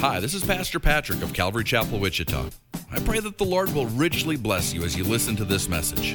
Hi, this is Pastor Patrick of Calvary Chapel, Wichita. I pray that the Lord will richly bless you as you listen to this message.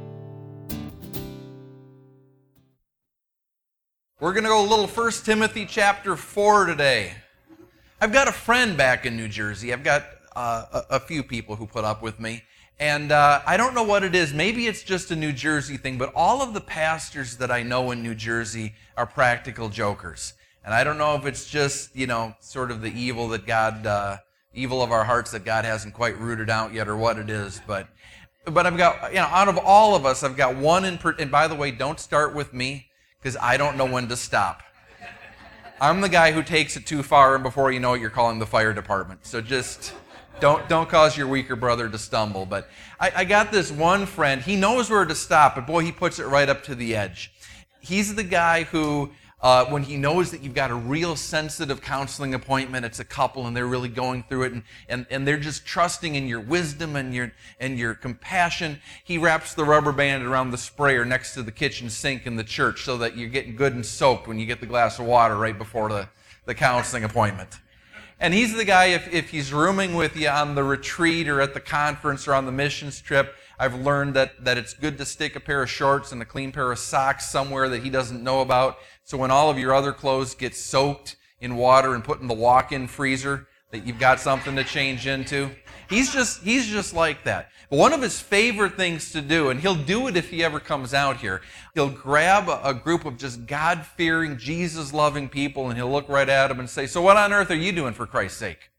We're going to go a little 1 Timothy chapter 4 today. I've got a friend back in New Jersey. I've got a few people who put up with me. And I don't know what it is. Maybe it's just a New Jersey thing, but all of the pastors that I know in New Jersey are practical jokers. And I don't know if it's just, sort of the evil that God, evil of our hearts that God hasn't quite rooted out yet, or what it is. But I've got, out of all of us, I've got one and by the way, don't start with me, because I don't know when to stop. I'm the guy who takes it too far, and before you know it, you're calling the fire department. So just don't cause your weaker brother to stumble. But I got this one friend. He knows where to stop, but boy, he puts it right up to the edge. He's the guy who, when he knows that you've got a real sensitive counseling appointment, it's a couple and they're really going through it, and they're just trusting in your wisdom and your compassion, he wraps the rubber band around the sprayer next to the kitchen sink in the church so that you're getting good and soaked when you get the glass of water right before the counseling appointment. And he's the guy, if he's rooming with you on the retreat or at the conference or on the missions trip, I've learned that it's good to stick a pair of shorts and a clean pair of socks somewhere that he doesn't know about. So when all of your other clothes get soaked in water and put in the walk-in freezer, that you've got something to change into. He's just like that. But one of his favorite things to do, and he'll do it if he ever comes out here, he'll grab a group of just God-fearing, Jesus-loving people, and he'll look right at them and say, "So what on earth are you doing for Christ's sake?"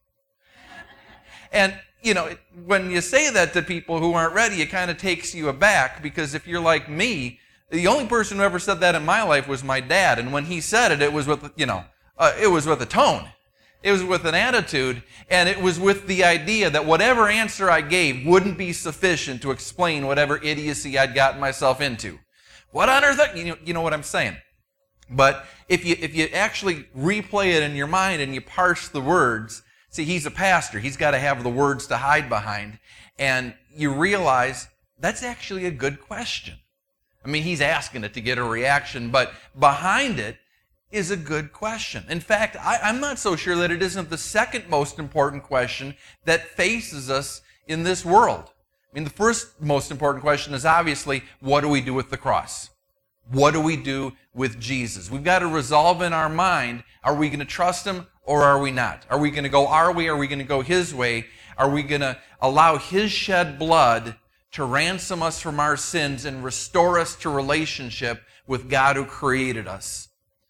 And when you say that to people who aren't ready, it kind of takes you aback, because if you're like me, the only person who ever said that in my life was my dad, and when he said it, it was with, it was with a tone. It was with an attitude, and it was with the idea that whatever answer I gave wouldn't be sufficient to explain whatever idiocy I'd gotten myself into. What on earth? You know what I'm saying. But if you actually replay it in your mind and you parse the words, see, he's a pastor. He's got to have the words to hide behind. And you realize that's actually a good question. I mean, he's asking it to get a reaction, but behind it is a good question. In fact, I'm not so sure that it isn't the second most important question that faces us in this world. I mean, the first most important question is obviously, what do we do with the cross? What do we do with Jesus? We've got to resolve in our mind, are we going to trust Him or are we not? Are we going to go our way? Are we going to go His way? Are we going to allow His shed blood to ransom us from our sins and restore us to relationship with God who created us?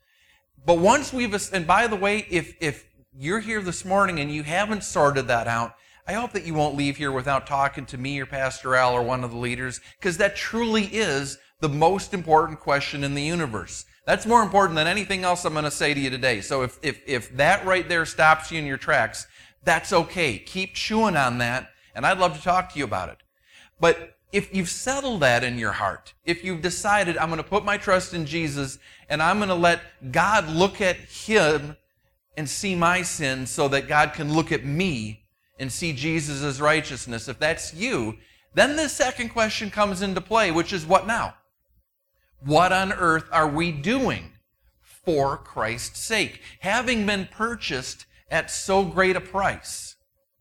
But once and by the way, if you're here this morning and you haven't sorted that out, I hope that you won't leave here without talking to me or Pastor Al or one of the leaders, because that truly is the most important question in the universe. That's more important than anything else I'm going to say to you today. So if that right there stops you in your tracks, that's okay. Keep chewing on that, and I'd love to talk to you about it. But if you've settled that in your heart, if you've decided, I'm going to put my trust in Jesus and I'm going to let God look at Him and see my sins so that God can look at me and see Jesus' righteousness, if that's you, then the second question comes into play, which is what now? What on earth are we doing for Christ's sake? Having been purchased at so great a price,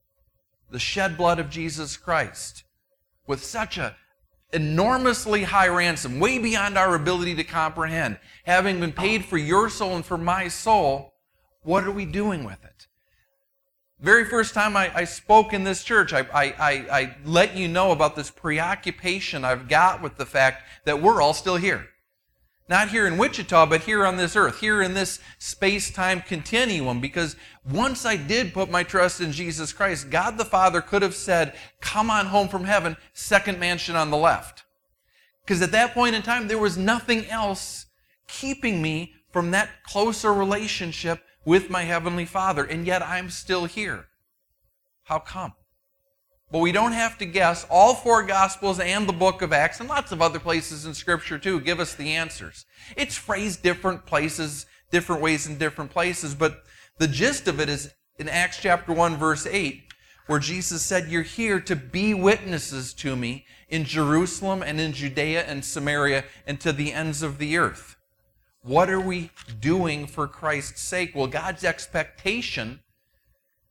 the shed blood of Jesus Christ, with such a enormously high ransom, way beyond our ability to comprehend, having been paid for your soul and for my soul, what are we doing with it? Very first time I spoke in this church, I let you know about this preoccupation I've got with the fact that we're all still here. Not here in Wichita, but here on this earth, here in this space-time continuum, because once I did put my trust in Jesus Christ, God the Father could have said, "Come on home from heaven, second mansion on the left." Because at that point in time, there was nothing else keeping me from that closer relationship with my Heavenly Father, and yet I'm still here. How come? But we don't have to guess. All four Gospels and the book of Acts, and lots of other places in Scripture too, give us the answers. It's phrased different places, different ways in different places, but the gist of it is in Acts chapter 1, verse 8, where Jesus said, "You're here to be witnesses to me in Jerusalem and in Judea and Samaria and to the ends of the earth." What are we doing for Christ's sake? Well, God's expectation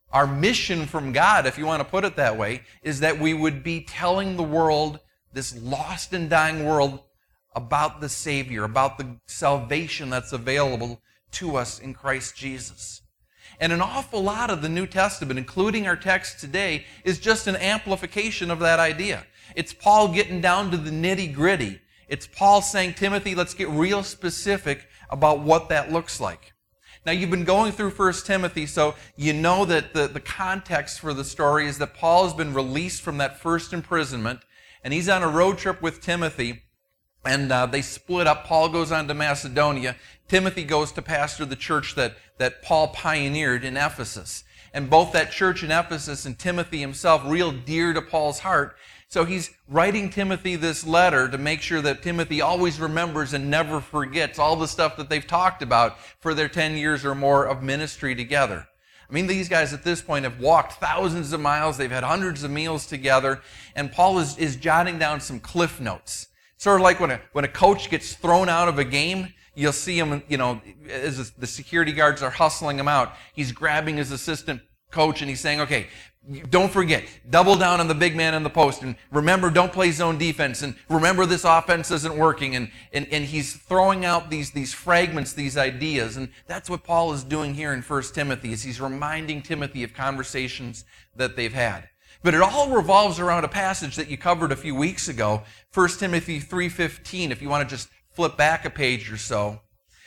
Our mission from God, if you want to put it that way, is that we would be telling the world, this lost and dying world, about the Savior, about the salvation that's available to us in Christ Jesus. And an awful lot of the New Testament, including our text today, is just an amplification of that idea. It's Paul getting down to the nitty-gritty. It's Paul saying, Timothy, let's get real specific about what that looks like. Now, you've been going through 1 Timothy, so you know that the context for the story is that Paul has been released from that first imprisonment, and he's on a road trip with Timothy, and they split up. Paul goes on to Macedonia. Timothy goes to pastor the church that Paul pioneered in Ephesus. And both that church in Ephesus and Timothy himself, real dear to Paul's heart. So he's writing Timothy this letter to make sure that Timothy always remembers and never forgets all the stuff that they've talked about for their 10 years or more of ministry together. I mean, these guys at this point have walked thousands of miles. They've had hundreds of meals together. And Paul is jotting down some cliff notes. Sort of like when a coach gets thrown out of a game, you'll see him, as the security guards are hustling him out. He's grabbing his assistant coach and he's saying, okay, don't forget, double down on the big man in the post, and remember, don't play zone defense, and remember this offense isn't working, and he's throwing out these fragments, these ideas, and that's what Paul is doing here in 1 Timothy, is he's reminding Timothy of conversations that they've had. But it all revolves around a passage that you covered a few weeks ago, 1 Timothy 3:15, if you want to just flip back a page or so.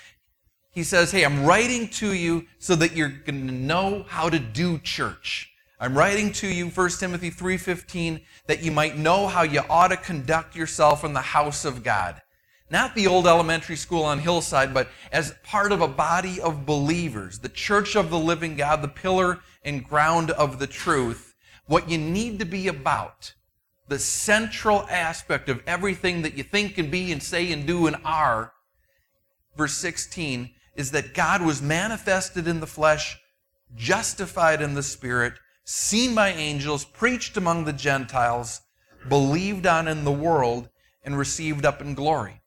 He says, hey, I'm writing to you so that you're going to know how to do church. I'm writing to you, 1 Timothy 3:15, that you might know how you ought to conduct yourself in the house of God. Not the old elementary school on Hillside, but as part of a body of believers, the church of the living God, the pillar and ground of the truth. What you need to be about, the central aspect of everything that you think and be and say and do and are, verse 16, is that God was manifested in the flesh, justified in the Spirit, seen by angels, preached among the Gentiles, believed on in the world, and received up in glory.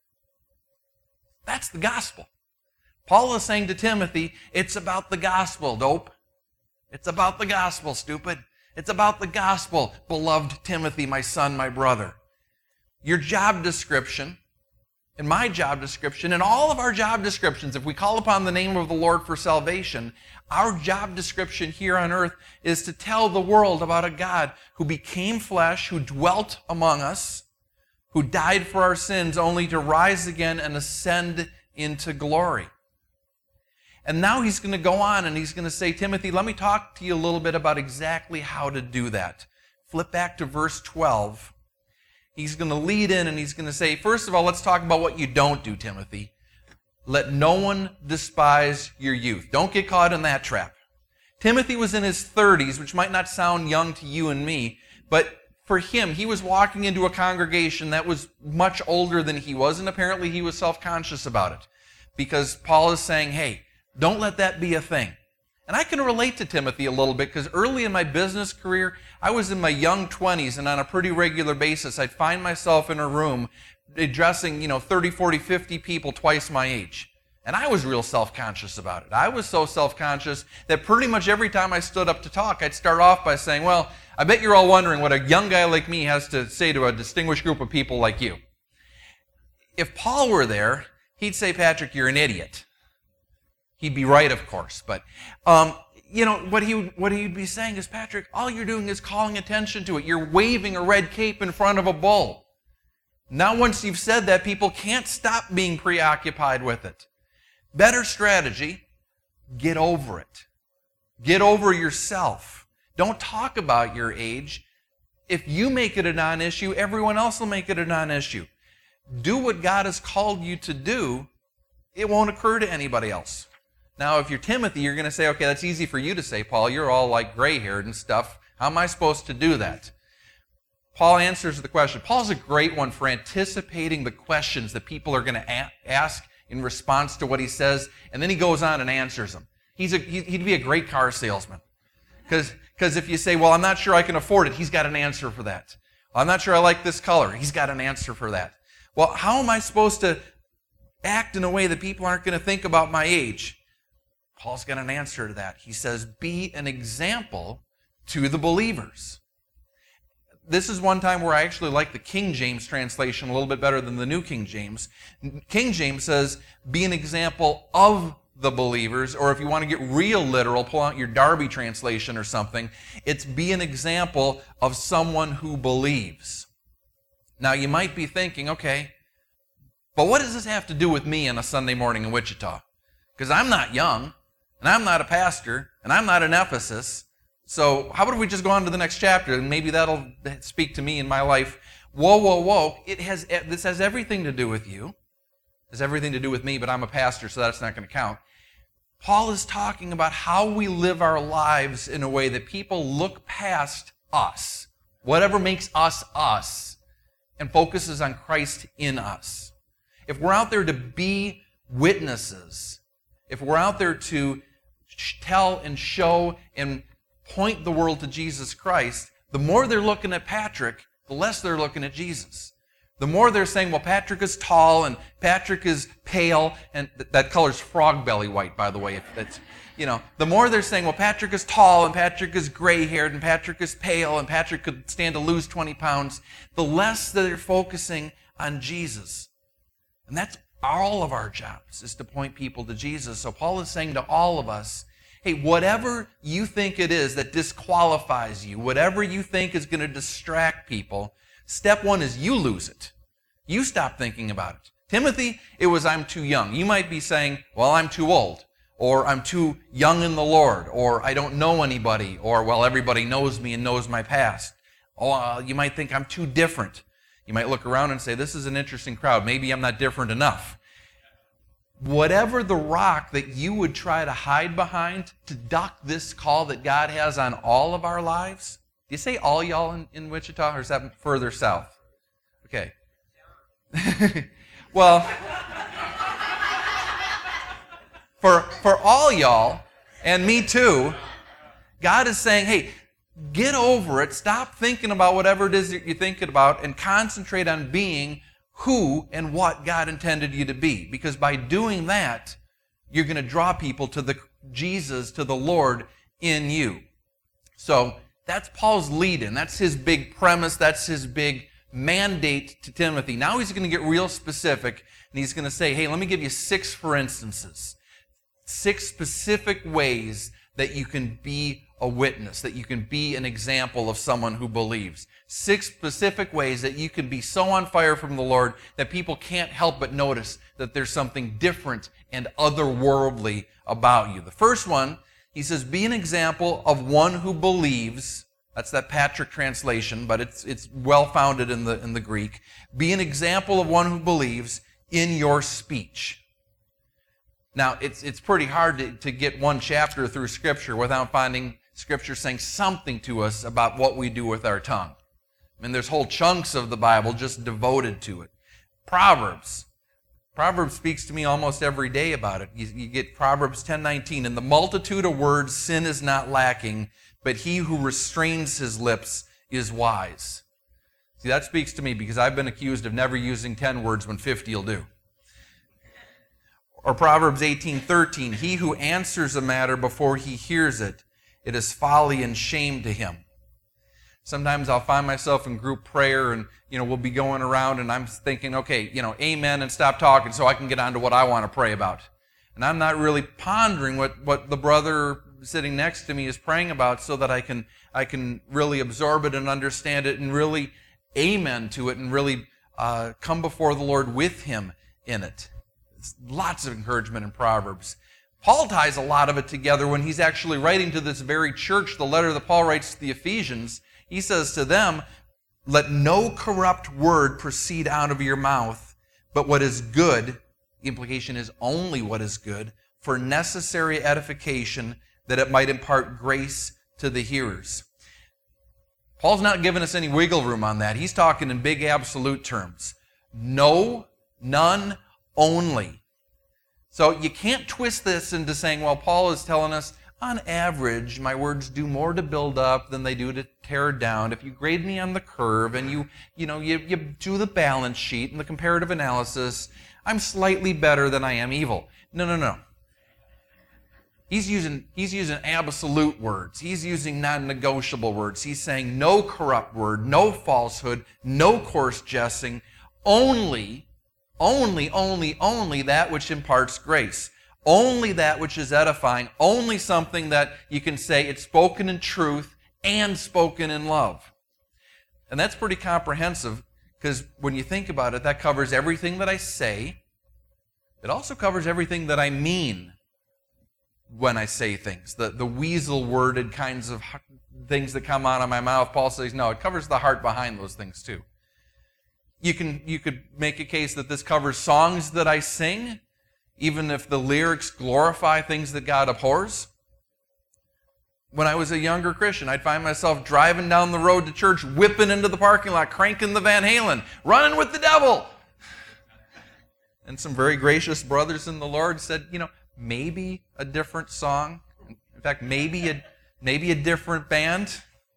That's the gospel. Paul is saying to Timothy, it's about the gospel, dope. It's about the gospel, stupid. It's about the gospel, beloved Timothy, my son, my brother. Your job description, and my job description, and all of our job descriptions, if we call upon the name of the Lord for salvation, our job description here on earth is to tell the world about a God who became flesh, who dwelt among us, who died for our sins only to rise again and ascend into glory. And now he's going to go on and he's going to say, Timothy, let me talk to you a little bit about exactly how to do that. Flip back to verse 12. He's going to lead in and he's going to say, first of all, let's talk about what you don't do, Timothy. Let no one despise your youth. Don't get caught in that trap. Timothy was in his 30s, which might not sound young to you and me, but for him, he was walking into a congregation that was much older than he was, and apparently he was self-conscious about it. Because Paul is saying, hey, don't let that be a thing. And I can relate to Timothy a little bit because early in my business career, I was in my young 20s, and on a pretty regular basis, I'd find myself in a room addressing, 30, 40, 50 people twice my age. And I was real self-conscious about it. I was so self-conscious that pretty much every time I stood up to talk, I'd start off by saying, well, I bet you're all wondering what a young guy like me has to say to a distinguished group of people like you. If Paul were there, he'd say, Patrick, you're an idiot. He'd be right, of course, but what he'd be saying is, Patrick, all you're doing is calling attention to it. You're waving a red cape in front of a bull. Now, once you've said that, people can't stop being preoccupied with it. Better strategy, get over it. Get over yourself. Don't talk about your age. If you make it a non-issue, everyone else will make it a non-issue. Do what God has called you to do. It won't occur to anybody else. Now, if you're Timothy, you're going to say, okay, that's easy for you to say, Paul. You're all like gray-haired and stuff. How am I supposed to do that? Paul answers the question. Paul's a great one for anticipating the questions that people are going to ask in response to what he says, and then he goes on and answers them. He'd be a great car salesman. Because if you say, well, I'm not sure I can afford it, he's got an answer for that. Well, I'm not sure I like this color. He's got an answer for that. Well, how am I supposed to act in a way that people aren't going to think about my age? Paul's got an answer to that. He says, be an example to the believers. This is one time where I actually like the King James translation a little bit better than the New King James. King James says, be an example of the believers, or if you want to get real literal, pull out your Darby translation or something. It's be an example of someone who believes. Now you might be thinking, okay, but what does this have to do with me on a Sunday morning in Wichita? Because I'm not young, and I'm not a pastor, and I'm not in Ephesus. So how about if we just go on to the next chapter, and maybe that'll speak to me in my life. Whoa, whoa, whoa. This has everything to do with you. It has everything to do with me, but I'm a pastor, so that's not going to count. Paul is talking about how we live our lives in a way that people look past us, whatever makes us us, and focuses on Christ in us. If we're out there to be witnesses, if we're out there to tell and show and point the world to Jesus Christ, the more they're looking at Patrick, the less they're looking at Jesus. The more they're saying, well, Patrick is tall and Patrick is pale, and that color's frog belly white, by the way. The more they're saying, well, Patrick is tall and Patrick is gray-haired and Patrick is pale and Patrick could stand to lose 20 pounds, the less they're focusing on Jesus. And that's all of our jobs, is to point people to Jesus. So Paul is saying to all of us, hey, whatever you think it is that disqualifies you, whatever you think is going to distract people, step one is you lose it. You stop thinking about it. Timothy, it was I'm too young. You might be saying, well, I'm too old, or I'm too young in the Lord, or I don't know anybody, or, well, everybody knows me and knows my past. You might think I'm too different. You might look around and say, this is an interesting crowd. Maybe I'm not different enough. Whatever the rock that you would try to hide behind to duck this call that God has on all of our lives. Do you say all y'all in Wichita, or is that further south? Okay. Well, for all y'all, and me too, God is saying, hey, get over it. Stop thinking about whatever it is that you're thinking about and concentrate on being who and what God intended you to be. Because by doing that, you're going to draw people to the Jesus, to the Lord in you. So that's Paul's lead-in. That's his big premise. That's his big mandate to Timothy. Now he's going to get real specific, and he's going to say, hey, let me give you 6 for instances. 6 specific ways that you can be a witness, that you can be an example of someone who believes. 6 specific ways that you can be so on fire from the Lord that people can't help but notice that there's something different and otherworldly about you. The first one, he says, be an example of one who believes. That's that Patrick translation, but it's well-founded in the Greek. Be an example of one who believes in your speech. Now, it's pretty hard to get one chapter through Scripture without finding Scripture saying something to us about what we do with our tongue. I mean, there's whole chunks of the Bible just devoted to it. Proverbs speaks to me almost every day about it. You get Proverbs 10:19, in the multitude of words sin is not lacking, but he who restrains his lips is wise. See, that speaks to me because I've been accused of never using 10 words when 50 will do. Or Proverbs 18:13, he who answers a matter before he hears it, it is folly and shame to him. Sometimes I'll find myself in group prayer and, we'll be going around and I'm thinking, okay, amen and stop talking so I can get on to what I want to pray about. And I'm not really pondering what the brother sitting next to me is praying about so that I can really absorb it and understand it and really amen to it and really come before the Lord with him in it. It's lots of encouragement in Proverbs. Paul ties a lot of it together when he's actually writing to this very church, the letter that Paul writes to the Ephesians. He says to them, let no corrupt word proceed out of your mouth, but what is good, the implication is only what is good, for necessary edification, that it might impart grace to the hearers. Paul's not giving us any wiggle room on that. He's talking in big absolute terms. No, none, only. So you can't twist this into saying, well, Paul is telling us, on average, my words do more to build up than they do to tear down. If you grade me on the curve and you do the balance sheet and the comparative analysis, I'm slightly better than I am evil. No. He's using absolute words. He's using non-negotiable words. He's saying no corrupt word, no falsehood, no coarse jesting, only that which imparts grace. Only that which is edifying, only something that you can say it's spoken in truth and spoken in love. And that's pretty comprehensive, because when you think about it, that covers everything that I say. It also covers everything that I mean when I say things, the weasel-worded kinds of things that come out of my mouth. Paul says, no, it covers the heart behind those things too. You could make a case that this covers songs that I sing, even if the lyrics glorify things that God abhors. When I was a younger Christian, I'd find myself driving down the road to church, whipping into the parking lot, cranking the Van Halen, running with the devil. And some very gracious brothers in the Lord said, maybe a different song. In fact, maybe a different band.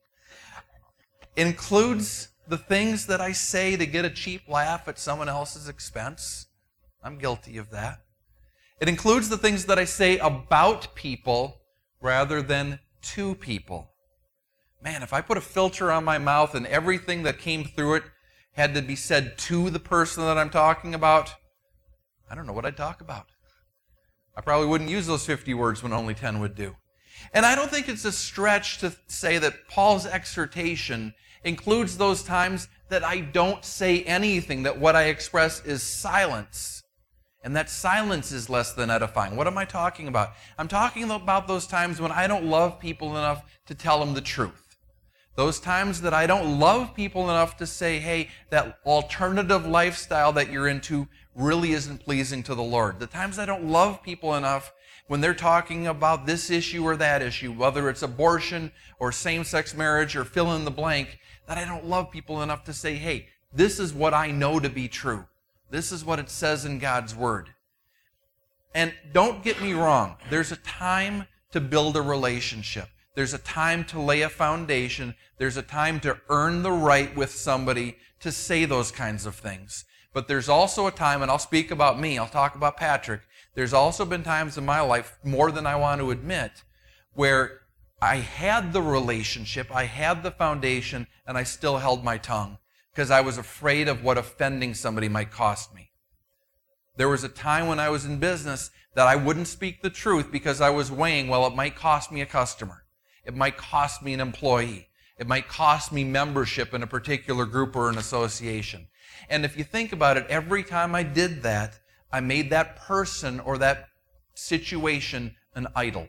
It includes the things that I say to get a cheap laugh at someone else's expense. I'm guilty of that. It includes the things that I say about people rather than to people. Man, if I put a filter on my mouth and everything that came through it had to be said to the person that I'm talking about, I don't know what I'd talk about. I probably wouldn't use those 50 words when only 10 would do. And I don't think it's a stretch to say that Paul's exhortation includes those times that I don't say anything, that what I express is silence. And that silence is less than edifying. What am I talking about? I'm talking about those times when I don't love people enough to tell them the truth. Those times that I don't love people enough to say, hey, that alternative lifestyle that you're into really isn't pleasing to the Lord. The times I don't love people enough when they're talking about this issue or that issue, whether it's abortion or same-sex marriage or fill in the blank, that I don't love people enough to say, hey, this is what I know to be true. This is what it says in God's Word. And don't get me wrong, there's a time to build a relationship. There's a time to lay a foundation. There's a time to earn the right with somebody to say those kinds of things. But there's also a time, and I'll speak about me, I'll talk about Patrick, there's also been times in my life, more than I want to admit, where I had the relationship, I had the foundation, and I still held my tongue because I was afraid of what offending somebody might cost me. There was a time when I was in business that I wouldn't speak the truth because I was weighing, well, it might cost me a customer. It might cost me an employee. It might cost me membership in a particular group or an association. And if you think about it, every time I did that, I made that person or that situation an idol.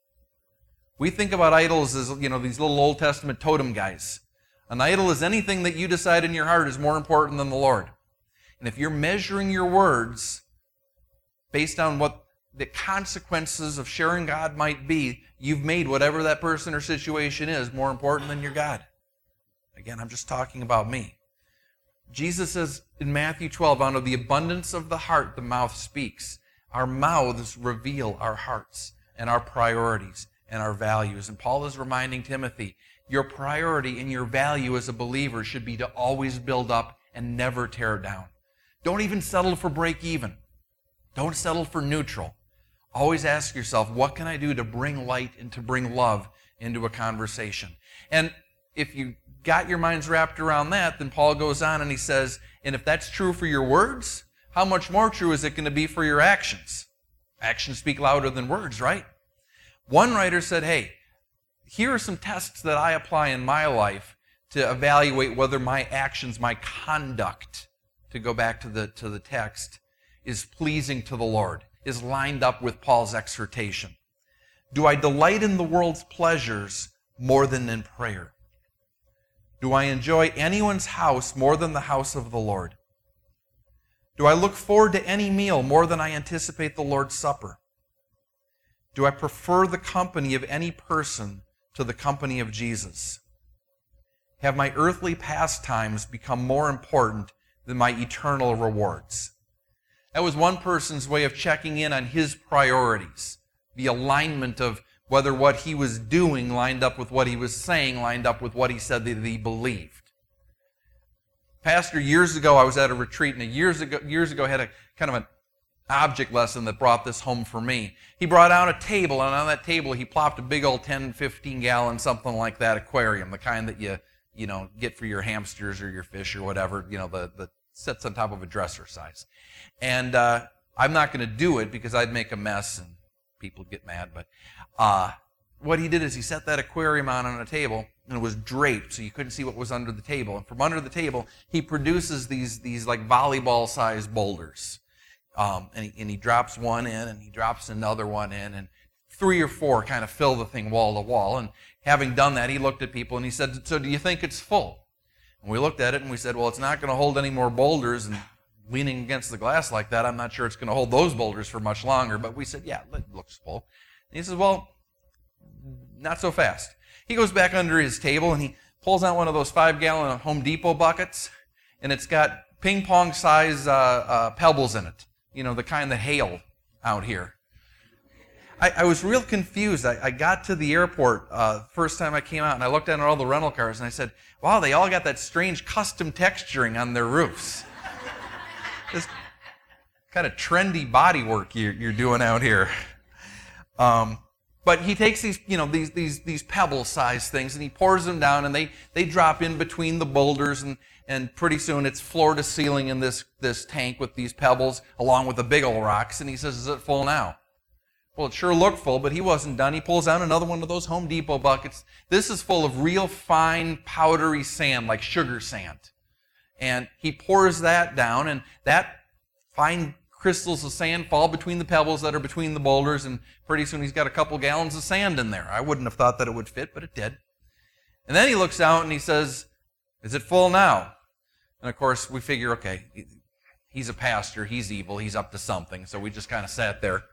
We think about idols as, these little Old Testament totem guys. An idol is anything that you decide in your heart is more important than the Lord. And if you're measuring your words based on what the consequences of sharing God might be, you've made whatever that person or situation is more important than your God. Again, I'm just talking about me. Jesus says in Matthew 12, out of the abundance of the heart, the mouth speaks. Our mouths reveal our hearts and our priorities and our values. And Paul is reminding Timothy, your priority and your value as a believer should be to always build up and never tear down. Don't even settle for break even. Don't settle for neutral. Always ask yourself, what can I do to bring light and to bring love into a conversation? And if you got your minds wrapped around that, then Paul goes on and he says, and if that's true for your words, how much more true is it going to be for your actions? Actions speak louder than words, right? One writer said, hey, here are some tests that I apply in my life to evaluate whether my actions, my conduct, to go back to the text, is pleasing to the Lord, is lined up with Paul's exhortation. Do I delight in the world's pleasures more than in prayer? Do I enjoy anyone's house more than the house of the Lord? Do I look forward to any meal more than I anticipate the Lord's Supper? Do I prefer the company of any person to the company of Jesus? Have my earthly pastimes become more important than my eternal rewards? That was one person's way of checking in on his priorities, the alignment of whether what he was doing lined up with what he was saying, lined up with what he said that he believed. Pastor, years ago I was at a retreat, and years ago had a kind of an object lesson that brought this home for me. He brought out a table, and on that table he plopped a big old 10, 15-gallon, something like that aquarium, the kind that you get for your hamsters or your fish or whatever, the sits on top of a dresser size. And I'm not going to do it because I'd make a mess and people would get mad, but what he did is he set that aquarium on a table, and it was draped, so you couldn't see what was under the table. And from under the table, he produces these like volleyball-sized boulders. And he drops one in, and he drops another one in, and 3 or 4 kind of fill the thing wall to wall. And having done that, he looked at people and he said, "So do you think it's full?" And we looked at it and we said, "Well, it's not going to hold any more boulders, and leaning against the glass like that, I'm not sure it's going to hold those boulders for much longer." But we said, "Yeah, it looks full." And he says, "Well, not so fast." He goes back under his table and he pulls out one of those 5-gallon Home Depot buckets, and it's got ping pong size pebbles in it. The kind that hail out here. I was real confused. I got to the airport first time I came out, and I looked down at all the rental cars, and I said, "Wow, they all got that strange custom texturing on their roofs. This kind of trendy body work you're doing out here." But he takes these pebble-sized things, and he pours them down, and they drop in between the boulders, and pretty soon it's floor to ceiling in this tank with these pebbles, along with the big old rocks. And he says, "Is it full now?" Well, it sure looked full, but he wasn't done. He pulls out another one of those Home Depot buckets. This is full of real fine, powdery sand, like sugar sand. And he pours that down, and that fine crystals of sand fall between the pebbles that are between the boulders, and pretty soon he's got a couple gallons of sand in there. I wouldn't have thought that it would fit, but it did. And then he looks out and he says, "Is it full now?" And of course, we figure, okay, he's a pastor, he's evil, he's up to something, so we just kind of sat there.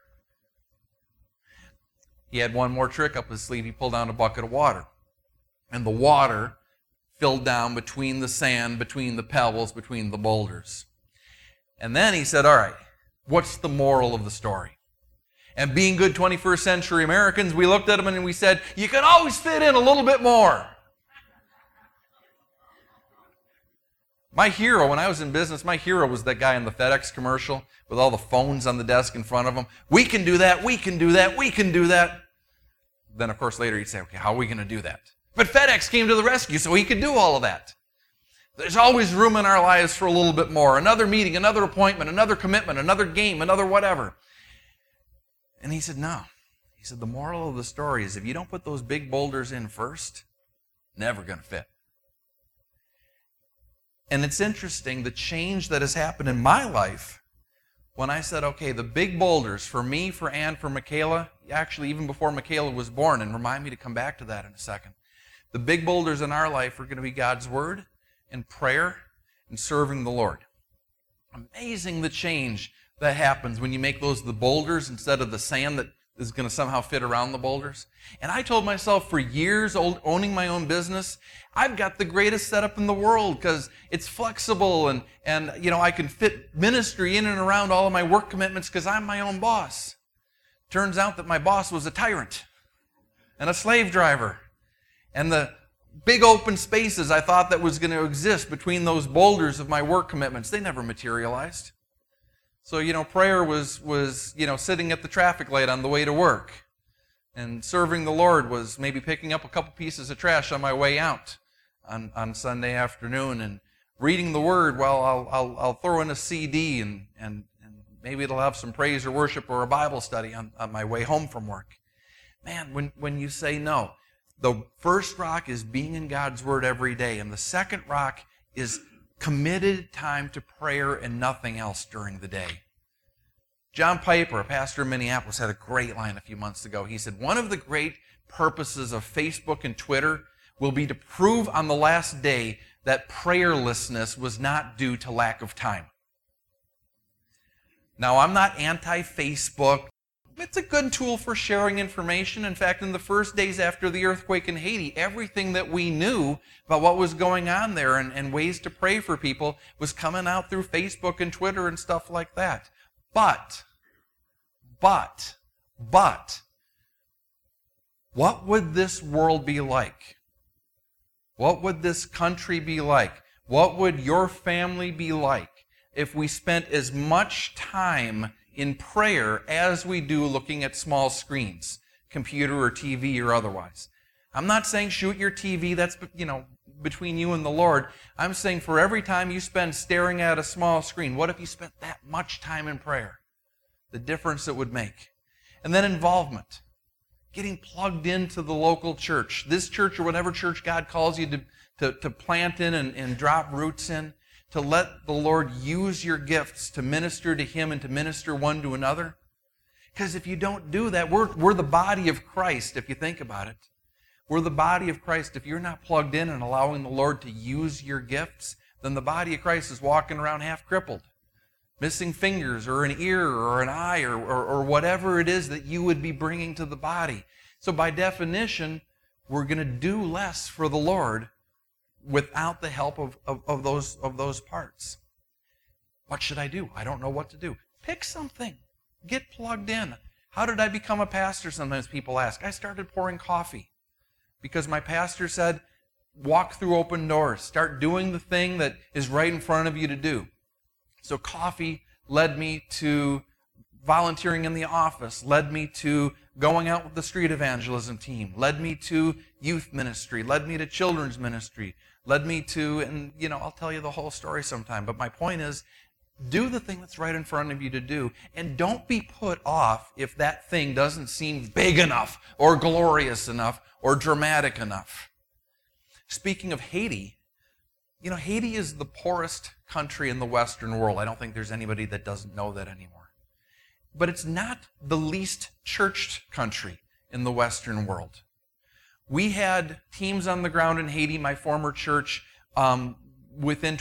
He had one more trick up his sleeve. He pulled down a bucket of water, and the water filled down between the sand, between the pebbles, between the boulders. And then he said, "All right, what's the moral of the story?" And being good 21st century Americans, we looked at him and we said, "You can always fit in a little bit more." My hero, when I was in business, my hero was that guy in the FedEx commercial with all the phones on the desk in front of him. "We can do that, we can do that, we can do that." Then, of course, later he'd say, "Okay, how are we going to do that?" But FedEx came to the rescue so he could do all of that. There's always room in our lives for a little bit more. Another meeting, another appointment, another commitment, another game, another whatever. And he said, no. He said, the moral of the story is if you don't put those big boulders in first, never going to fit. And it's interesting, the change that has happened in my life when I said, okay, the big boulders for me, for Ann, for Michaela, actually even before Michaela was born, and remind me to come back to that in a second. The big boulders in our life are going to be God's Word and prayer and serving the Lord. Amazing the change that happens when you make those the boulders instead of the sand that is going to somehow fit around the boulders. And I told myself for years, owning my own business, I've got the greatest setup in the world because it's flexible and I can fit ministry in and around all of my work commitments because I'm my own boss. Turns out that my boss was a tyrant and a slave driver. And the big open spaces I thought that was going to exist between those boulders of my work commitments, they never materialized. So, prayer was sitting at the traffic light on the way to work. And serving the Lord was maybe picking up a couple pieces of trash on my way out on Sunday afternoon. And reading the Word, well, I'll throw in a CD and maybe it'll have some praise or worship or a Bible study on my way home from work. Man, when you say no, the first rock is being in God's Word every day. And the second rock is committed time to prayer and nothing else during the day. John Piper, a pastor in Minneapolis, had a great line a few months ago. He said, one of the great purposes of Facebook and Twitter will be to prove on the last day that prayerlessness was not due to lack of time. Now, I'm not anti-Facebook. It's a good tool for sharing information. In fact, in the first days after the earthquake in Haiti, everything that we knew about what was going on there and ways to pray for people was coming out through Facebook and Twitter and stuff like that. But, what would this world be like? What would this country be like? What would your family be like if we spent as much time in prayer as we do looking at small screens, computer or TV or otherwise. I'm not saying shoot your TV, that's, between you and the Lord. I'm saying for every time you spend staring at a small screen, what if you spent that much time in prayer? The difference it would make. And then involvement. Getting plugged into the local church. This church or whatever church God calls you to plant in and drop roots in. To let the Lord use your gifts to minister to Him and to minister one to another. Because if you don't do that, we're the body of Christ, if you think about it. We're the body of Christ. If you're not plugged in and allowing the Lord to use your gifts, then the body of Christ is walking around half crippled, missing fingers or an ear or an eye or whatever it is that you would be bringing to the body. So by definition, we're going to do less for the Lord without the help of those parts. What should I do? I don't know what to do. Pick something. Get plugged in. How did I become a pastor? Sometimes people ask. I started pouring coffee because my pastor said, walk through open doors. Start doing the thing that is right in front of you to do. So coffee led me to volunteering in the office, led me to going out with the street evangelism team, led me to youth ministry, led me to children's ministry, led me to, and I'll tell you the whole story sometime, but my point is, do the thing that's right in front of you to do, and don't be put off if that thing doesn't seem big enough, or glorious enough, or dramatic enough. Speaking of Haiti, Haiti is the poorest country in the Western world. I don't think there's anybody that doesn't know that anymore. But it's not the least churched country in the Western world. We had teams on the ground in Haiti, my former church, within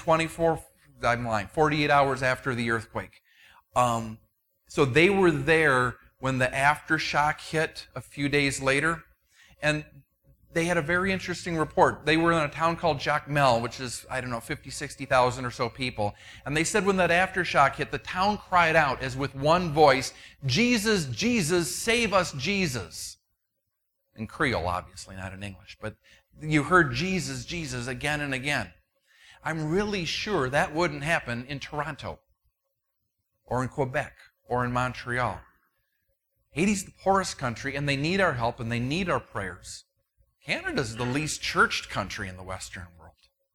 48 hours after the earthquake. So they were there when the aftershock hit a few days later. And they had a very interesting report. They were in a town called Jacmel, which is, 50, 60,000 or so people. And they said when that aftershock hit, the town cried out as with one voice, Jesus, Jesus, save us, Jesus. In Creole, obviously, not in English. But you heard Jesus, Jesus again and again. I'm really sure that wouldn't happen in Toronto or in Quebec or in Montreal. Haiti's the poorest country, and they need our help, and they need our prayers. Canada's the least churched country in the Western world.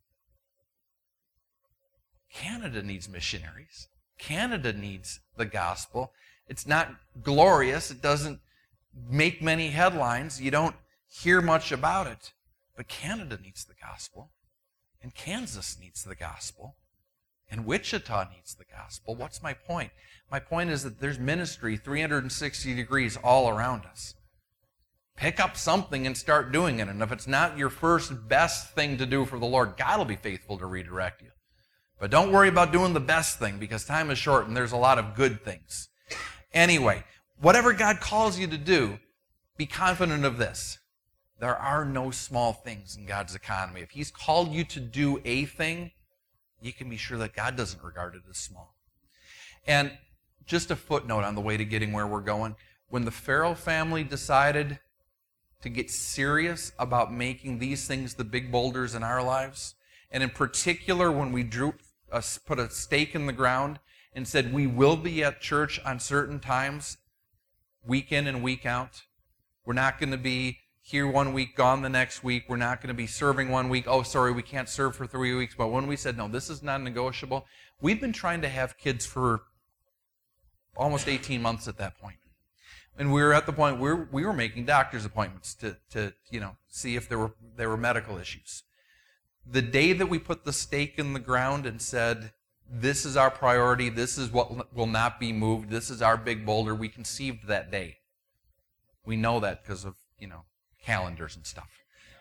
Canada needs missionaries. Canada needs the gospel. It's not glorious. It doesn't make many headlines. You don't hear much about it. But Canada needs the gospel. And Kansas needs the gospel. And Wichita needs the gospel. What's my point? My point is that there's ministry 360 degrees all around us. Pick up something and start doing it. And if it's not your first best thing to do for the Lord, God will be faithful to redirect you. But don't worry about doing the best thing because time is short and there's a lot of good things. Anyway, whatever God calls you to do, be confident of this. There are no small things in God's economy. If He's called you to do a thing, you can be sure that God doesn't regard it as small. And just a footnote on the way to getting where we're going. When the Farrell family decided to get serious about making these things the big boulders in our lives, and in particular when we put a stake in the ground and said we will be at church on certain times, week in and week out. We're not going to be here one week, gone the next week. We're not going to be serving one week. Oh, sorry, we can't serve for 3 weeks. But when we said, no, this is non-negotiable, we've been trying to have kids for almost 18 months at that point. And we were at the point where we were making doctor's appointments to see if there were medical issues. The day that we put the stake in the ground and said, this is our priority, this is what will not be moved, this is our big boulder, we conceived that day. We know that because of, calendars and stuff.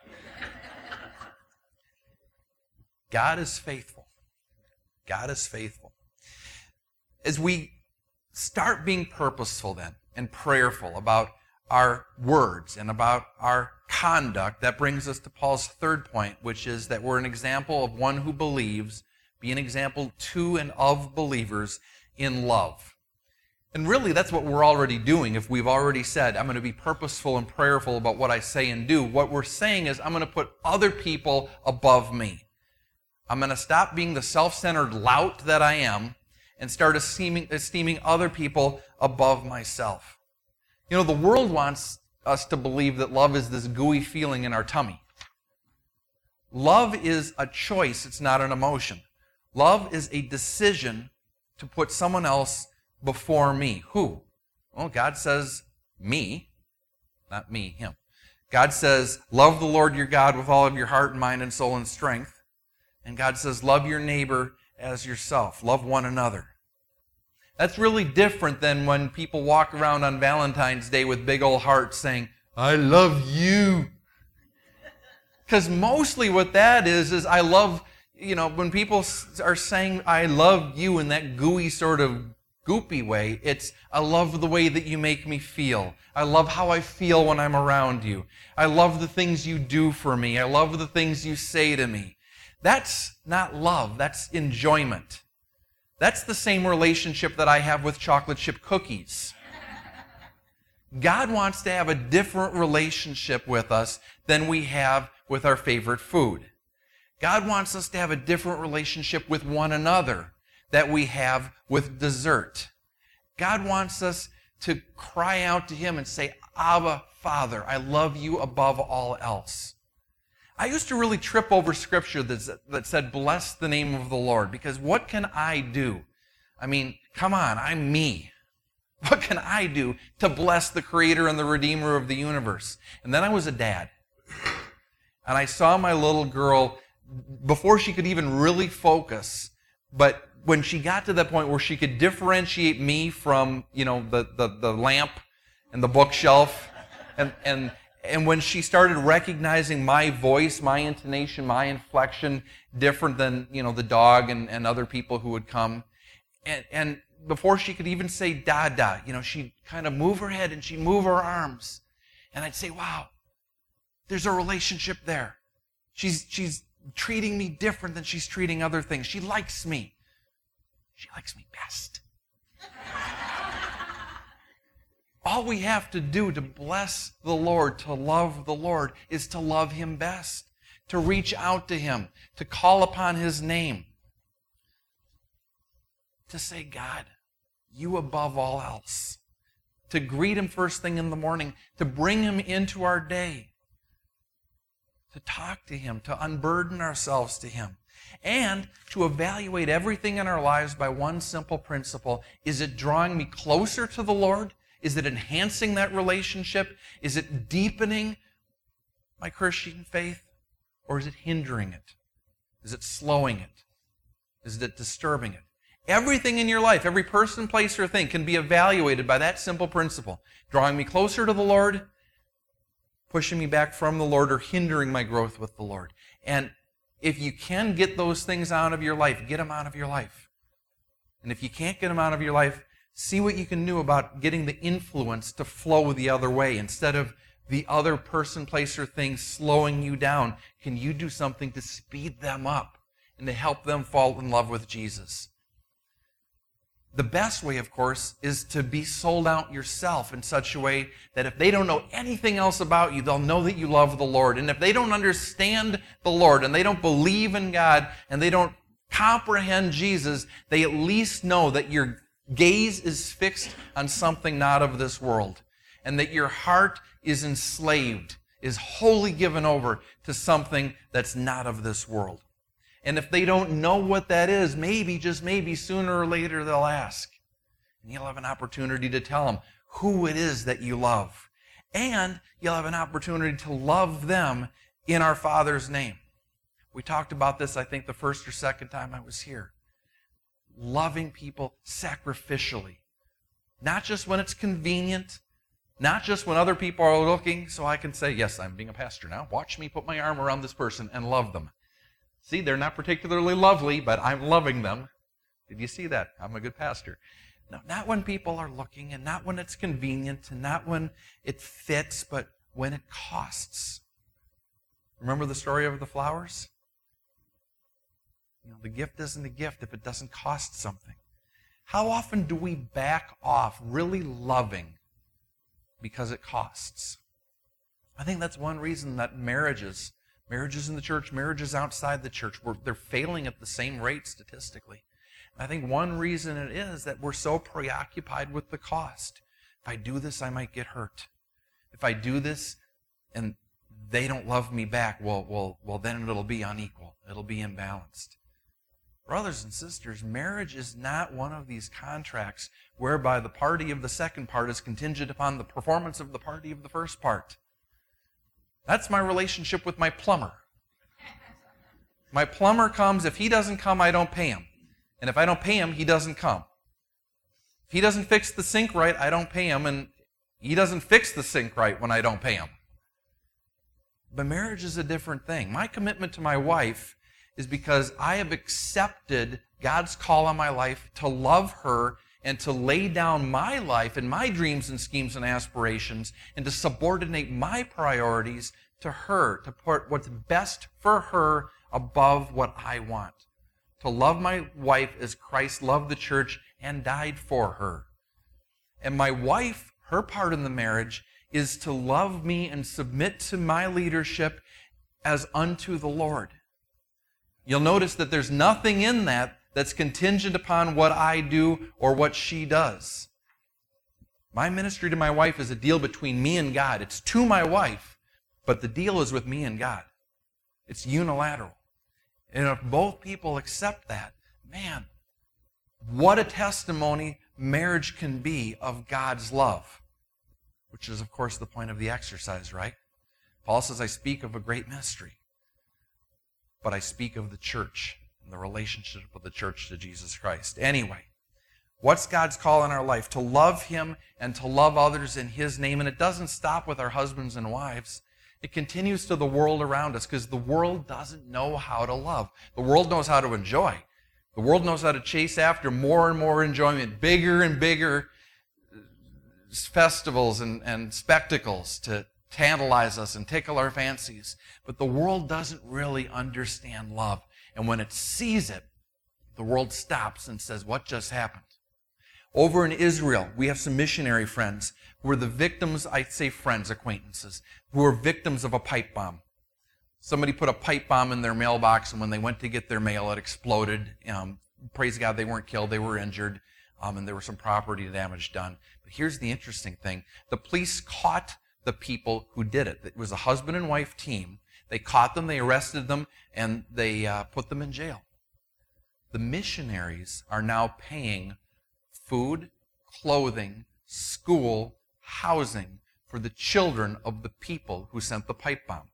God is faithful. God is faithful. As we start being purposeful then and prayerful about our words and about our conduct, that brings us to Paul's third point, which is that we're an example of one who believes, be an example to and of believers in love. And really, that's what we're already doing. If we've already said, I'm going to be purposeful and prayerful about what I say and do, what we're saying is, I'm going to put other people above me. I'm going to stop being the self-centered lout that I am and start esteeming other people above myself. You know, the world wants us to believe that love is this gooey feeling in our tummy. Love is a choice, it's not an emotion. Love is a decision to put someone else before me. Who? Well, God says me, not me, him. God says, love the Lord your God with all of your heart and mind and soul and strength. And God says, love your neighbor as yourself. Love one another. That's really different than when people walk around on Valentine's Day with big old hearts saying, I love you. Because mostly what that is I love, when people are saying I love you in that gooey sort of goopy way, it's I love the way that you make me feel. I love how I feel when I'm around you. I love the things you do for me. I love the things you say to me. That's not love. That's enjoyment. That's the same relationship that I have with chocolate chip cookies. God wants to have a different relationship with us than we have with our favorite food. God wants us to have a different relationship with one another that we have with dessert. God wants us to cry out to Him and say, Abba, Father, I love you above all else. I used to really trip over scripture that said, bless the name of the Lord, because what can I do? I mean, come on, I'm me. What can I do to bless the Creator and the Redeemer of the universe? And then I was a dad. And I saw my little girl, before she could even really focus, but when she got to that point where she could differentiate me from, the lamp and the bookshelf, and when she started recognizing my voice, my intonation, my inflection, different than, the dog and other people who would come, and before she could even say Dada, she'd kind of move her head and she'd move her arms. And I'd say, wow, there's a relationship there. She's treating me different than she's treating other things. She likes me. She likes me best. All we have to do to bless the Lord, to love the Lord, is to love Him best, to reach out to Him, to call upon His name, to say, God, you above all else, to greet Him first thing in the morning, to bring Him into our day, to talk to Him, to unburden ourselves to Him, and to evaluate everything in our lives by one simple principle. Is it drawing me closer to the Lord? Is it enhancing that relationship? Is it deepening my Christian faith? Or is it hindering it? Is it slowing it? Is it disturbing it? Everything in your life, every person, place, or thing can be evaluated by that simple principle. Drawing me closer to the Lord, pushing me back from the Lord, or hindering my growth with the Lord. And if you can get those things out of your life, get them out of your life. And if you can't get them out of your life, see what you can do about getting the influence to flow the other way. Instead of the other person, place, or thing slowing you down, can you do something to speed them up and to help them fall in love with Jesus? The best way, of course, is to be sold out yourself in such a way that if they don't know anything else about you, they'll know that you love the Lord. And if they don't understand the Lord and they don't believe in God and they don't comprehend Jesus, they at least know that your gaze is fixed on something not of this world and that your heart is enslaved, is wholly given over to something that's not of this world. And if they don't know what that is, maybe, just maybe, sooner or later they'll ask. And you'll have an opportunity to tell them who it is that you love. And you'll have an opportunity to love them in our Father's name. We talked about this, I think, the first or second time I was here. Loving people sacrificially. Not just when it's convenient, not just when other people are looking, so I can say, yes, I'm being a pastor now. Watch me put my arm around this person and love them. See, they're not particularly lovely, but I'm loving them. Did you see that? I'm a good pastor. No, not when people are looking, and not when it's convenient, and not when it fits, but when it costs. Remember the story of the flowers? The gift isn't a gift if it doesn't cost something. How often do we back off really loving because it costs? I think that's one reason that marriages in the church, marriages outside the church, they're failing at the same rate statistically. I think one reason it is that we're so preoccupied with the cost. If I do this, I might get hurt. If I do this and they don't love me back, well, then it'll be unequal. It'll be imbalanced. Brothers and sisters, marriage is not one of these contracts whereby the party of the second part is contingent upon the performance of the party of the first part. That's my relationship with my plumber. My plumber comes. If he doesn't come, I don't pay him. And if I don't pay him, he doesn't come. If he doesn't fix the sink right, I don't pay him. And he doesn't fix the sink right when I don't pay him. But marriage is a different thing. My commitment to my wife is because I have accepted God's call on my life to love her and to lay down my life and my dreams and schemes and aspirations and to subordinate my priorities to her, to put what's best for her above what I want. To love my wife as Christ loved the church and died for her. And my wife, her part in the marriage, is to love me and submit to my leadership as unto the Lord. You'll notice that there's nothing in that that's contingent upon what I do or what she does. My ministry to my wife is a deal between me and God. It's to my wife, but the deal is with me and God. It's unilateral. And if both people accept that, man, what a testimony marriage can be of God's love, which is, of course, the point of the exercise, right? Paul says, I speak of a great mystery, but I speak of the church and the relationship of the church to Jesus Christ. Anyway, what's God's call in our life? To love Him and to love others in His name. And it doesn't stop with our husbands and wives. It continues to the world around us because the world doesn't know how to love. The world knows how to enjoy. The world knows how to chase after more and more enjoyment, bigger and bigger festivals and spectacles to tantalize us and tickle our fancies. But the world doesn't really understand love. And when it sees it, the world stops and says, what just happened? Over in Israel, we have some missionary friends who were the victims, I say friends, acquaintances, who were victims of a pipe bomb. Somebody put a pipe bomb in their mailbox, and when they went to get their mail, it exploded. Praise God, they weren't killed, they were injured, and there was some property damage done. But here's the interesting thing. The police caught the people who did it. It was a husband and wife team. They caught them, they arrested them, and they put them in jail. The missionaries are now paying food, clothing, school, housing for the children of the people who sent the pipe bomb.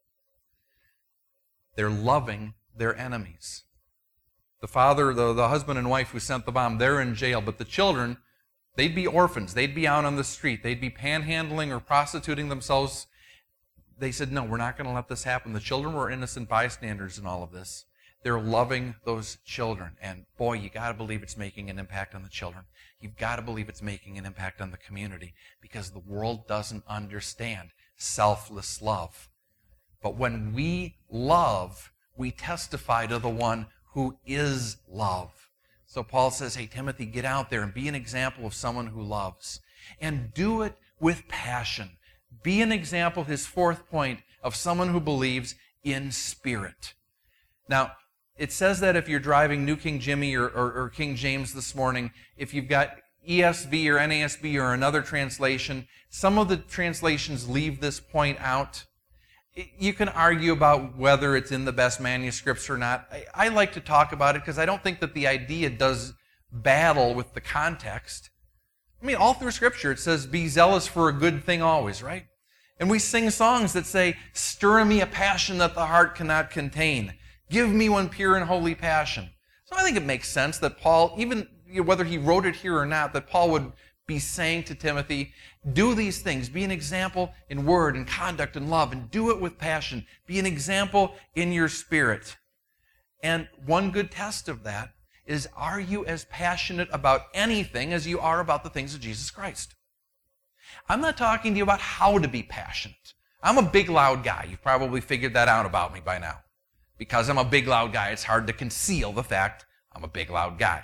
They're loving their enemies. The father, the husband and wife who sent the bomb, they're in jail, but the children, they'd be orphans. They'd be out on the street. They'd be panhandling or prostituting themselves. They said, no, we're not going to let this happen. The children were innocent bystanders in all of this. They're loving those children. And boy, you got to believe it's making an impact on the children. You've got to believe it's making an impact on the community because the world doesn't understand selfless love. But when we love, we testify to the one who is love. So Paul says, hey, Timothy, get out there and be an example of someone who loves. And do it with passion. Be an example, his fourth point, of someone who believes in spirit. Now, it says that if you're driving New King Jimmy or King James this morning, if you've got ESV or NASB or another translation, some of the translations leave this point out. You can argue about whether it's in the best manuscripts or not. I like to talk about it because I don't think that the idea does battle with the context. I mean, all through Scripture it says, be zealous for a good thing always, right? And we sing songs that say, stir in me a passion that the heart cannot contain. Give me one pure and holy passion. So I think it makes sense that Paul, even whether he wrote it here or not, that Paul would be saying to Timothy, do these things. Be an example in word and conduct and love, and do it with passion. Be an example in your spirit. And one good test of that is, are you as passionate about anything as you are about the things of Jesus Christ? I'm not talking to you about how to be passionate. I'm a big, loud guy. You've probably figured that out about me by now. Because I'm a big, loud guy, it's hard to conceal the fact I'm a big, loud guy.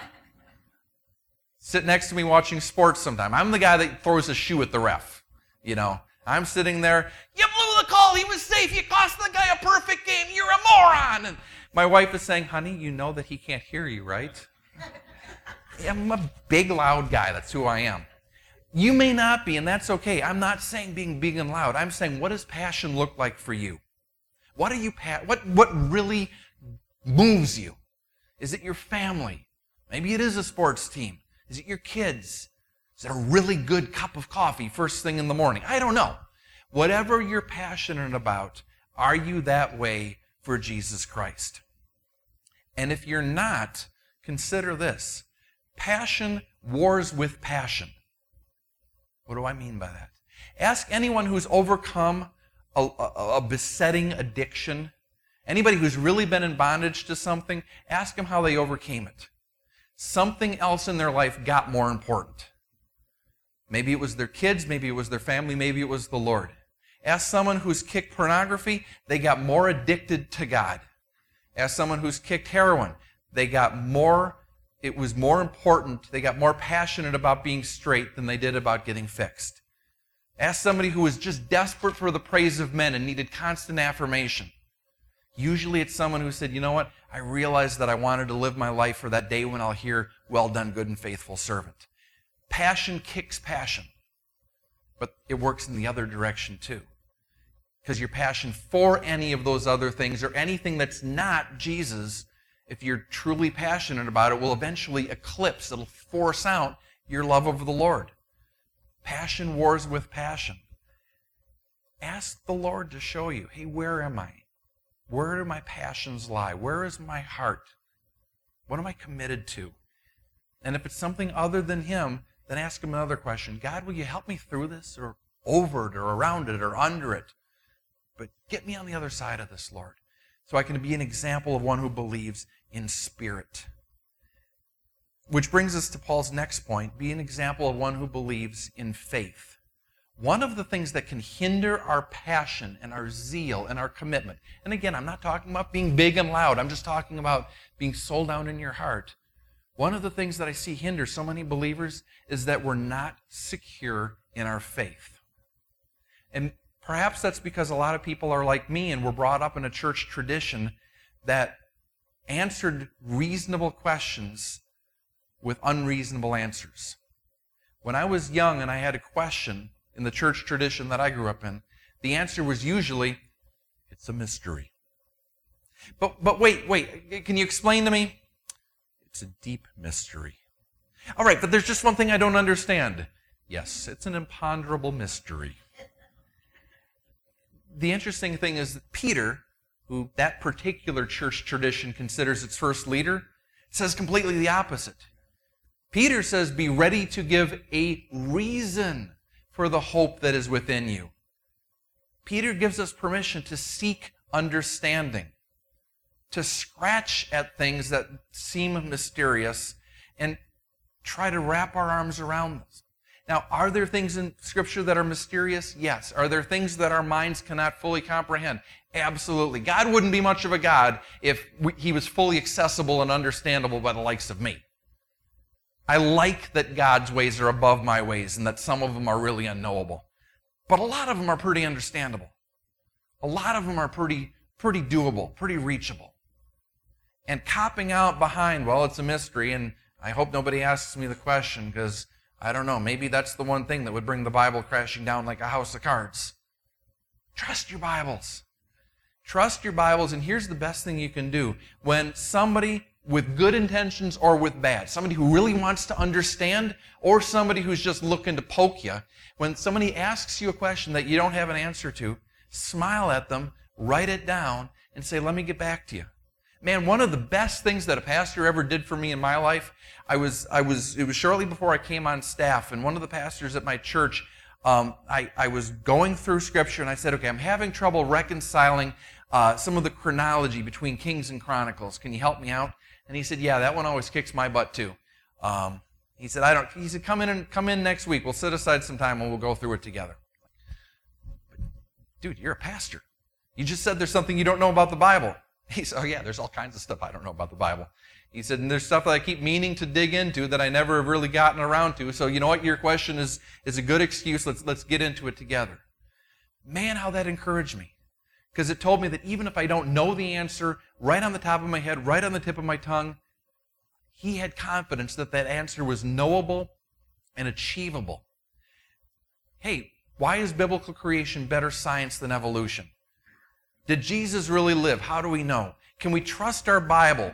Sit next to me watching sports sometime. I'm the guy that throws a shoe at the ref. You know, I'm sitting there, you blew the call, he was safe, you cost the guy a perfect game, you're a moron. And my wife is saying, honey, you know that he can't hear you, right? I'm a big, loud guy. That's who I am. You may not be, and that's okay. I'm not saying being big and loud. I'm saying, what does passion look like for you? What really moves you? Is it your family? Maybe it is a sports team. Is it your kids? Is it a really good cup of coffee first thing in the morning? I don't know. Whatever you're passionate about, are you that way for Jesus Christ? And if you're not, consider this. Passion wars with passion. What do I mean by that? Ask anyone who's overcome a besetting addiction, anybody who's really been in bondage to something, ask them how they overcame it. Something else in their life got more important. Maybe it was their kids, maybe it was their family, maybe it was the Lord. Ask someone who's kicked pornography, they got more addicted to God. Ask someone who's kicked heroin, it was more important, they got more passionate about being straight than they did about getting fixed. Ask somebody who was just desperate for the praise of men and needed constant affirmation. Usually it's someone who said, you know what, I realized that I wanted to live my life for that day when I'll hear, well done, good and faithful servant. Passion kicks passion, but it works in the other direction too. Because your passion for any of those other things or anything that's not Jesus, if you're truly passionate about it, will eventually eclipse, it'll force out your love of the Lord. Passion wars with passion. Ask the Lord to show you, hey, where am I? Where do my passions lie? Where is my heart? What am I committed to? And if it's something other than Him, then ask Him another question. God, will you help me through this or over it or around it or under it? But get me on the other side of this, Lord, so I can be an example of one who believes in spirit. Which brings us to Paul's next point, be an example of one who believes in faith. One of the things that can hinder our passion and our zeal and our commitment, and again, I'm not talking about being big and loud, I'm just talking about being sold down in your heart. One of the things that I see hinder so many believers is that we're not secure in our faith. And perhaps that's because a lot of people are like me and were brought up in a church tradition that answered reasonable questions with unreasonable answers. When I was young and I had a question in the church tradition that I grew up in, the answer was usually, it's a mystery. But wait, can you explain to me? It's a deep mystery. All right, but there's just one thing I don't understand. Yes, it's an imponderable mystery. The interesting thing is that Peter, who that particular church tradition considers its first leader, says completely the opposite. Peter says, be ready to give a reason for the hope that is within you. Peter gives us permission to seek understanding, to scratch at things that seem mysterious and try to wrap our arms around them. Now, are there things in Scripture that are mysterious? Yes. Are there things that our minds cannot fully comprehend? Absolutely. God wouldn't be much of a God if He was fully accessible and understandable by the likes of me. I like that God's ways are above my ways and that some of them are really unknowable. But a lot of them are pretty understandable. A lot of them are pretty doable, pretty reachable. And copping out behind, well, it's a mystery, and I hope nobody asks me the question because, I don't know, maybe that's the one thing that would bring the Bible crashing down like a house of cards. Trust your Bibles. Trust your Bibles, and here's the best thing you can do. When somebody with good intentions or with bad, somebody who really wants to understand or somebody who's just looking to poke you, when somebody asks you a question that you don't have an answer to, smile at them, write it down, and say, let me get back to you. Man, one of the best things that a pastor ever did for me in my life, it was shortly before I came on staff, and one of the pastors at my church, I was going through Scripture, and I said, okay, I'm having trouble reconciling some of the chronology between Kings and Chronicles. Can you help me out? And he said, yeah, that one always kicks my butt too. He said, come in next week. We'll set aside some time and we'll go through it together. Dude, you're a pastor. You just said there's something you don't know about the Bible. He said, oh yeah, there's all kinds of stuff I don't know about the Bible. He said, and there's stuff that I keep meaning to dig into that I never have really gotten around to. So you know what? Your question is a good excuse. Let's get into it together. Man, how that encouraged me. Because it told me that even if I don't know the answer right on the top of my head, right on the tip of my tongue, he had confidence that that answer was knowable and achievable. Hey, why is biblical creation better science than evolution? Did Jesus really live? How do we know? Can we trust our Bible?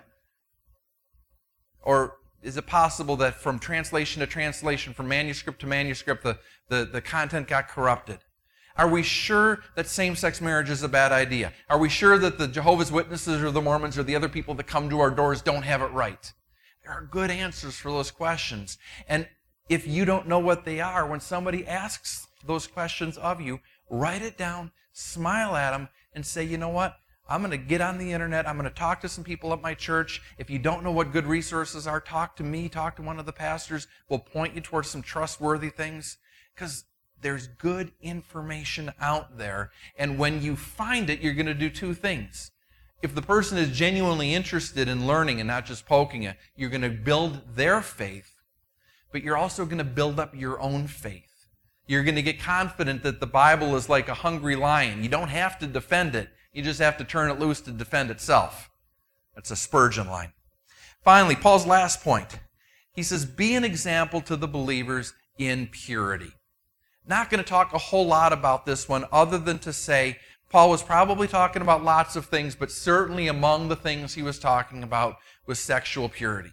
Or is it possible that from translation to translation, from manuscript to manuscript, the content got corrupted? Are we sure that same-sex marriage is a bad idea? Are we sure that the Jehovah's Witnesses or the Mormons or the other people that come to our doors don't have it right? There are good answers for those questions. And if you don't know what they are, when somebody asks those questions of you, write it down, smile at them, and say, you know what? I'm going to get on the internet. I'm going to talk to some people at my church. If you don't know what good resources are, talk to me, talk to one of the pastors. We'll point you towards some trustworthy things, because there's good information out there. And when you find it, you're going to do two things. If the person is genuinely interested in learning and not just poking it, you're going to build their faith, but you're also going to build up your own faith. You're going to get confident that the Bible is like a hungry lion. You don't have to defend it. You just have to turn it loose to defend itself. That's a Spurgeon line. Finally, Paul's last point. He says, be an example to the believers in purity. Not going to talk a whole lot about this one other than to say Paul was probably talking about lots of things, but certainly among the things he was talking about was sexual purity.